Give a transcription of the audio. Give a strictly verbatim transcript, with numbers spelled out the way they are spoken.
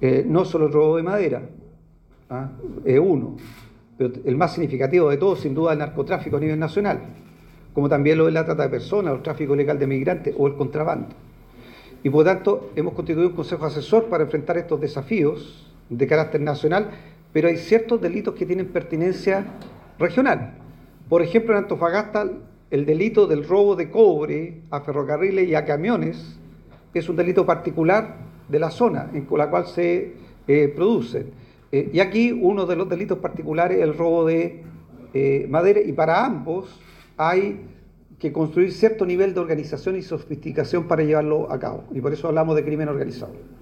Eh, no solo el robo de madera, ¿ah? Es uno, pero el más significativo de todos, sin duda, el narcotráfico a nivel nacional, como también lo de la trata de personas, el tráfico ilegal de migrantes o el contrabando. Y por lo tanto, hemos constituido un consejo asesor para enfrentar estos desafíos de carácter nacional, pero hay ciertos delitos que tienen pertinencia regional. Por ejemplo, en Antofagasta, el delito del robo de cobre a ferrocarriles y a camiones es un delito particular de la zona en la cual se eh, produce. Eh, y aquí uno de los delitos particulares es el robo de eh, madera, y para ambos hay que construir cierto nivel de organización y sofisticación para llevarlo a cabo. Y por eso hablamos de crimen organizado.